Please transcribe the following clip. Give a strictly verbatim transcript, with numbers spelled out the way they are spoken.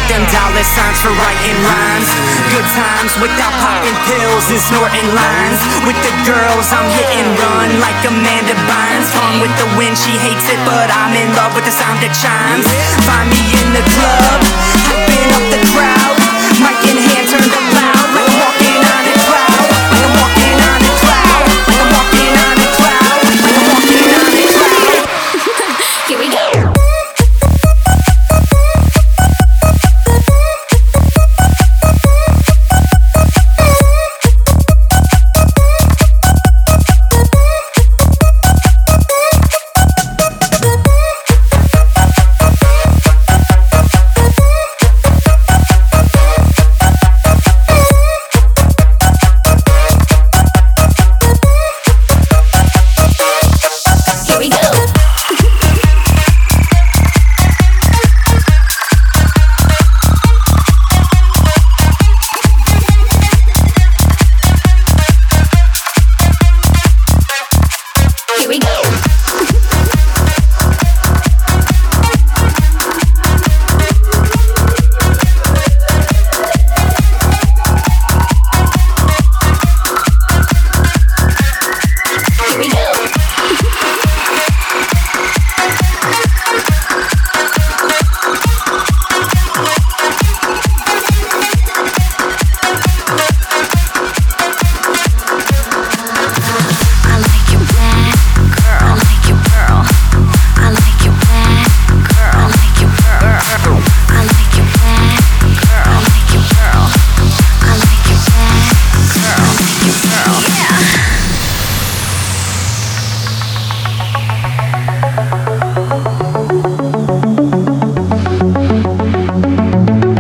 them dollar signs for writing rhymes. Good times without popping pills and snorting lines. With the girls I'm hit and run like Amanda Bynes. Gone with the wind, she hates it, but I'm in love with the sound of chimes. Find me in the club, hyping up the crowd, mic in hand turned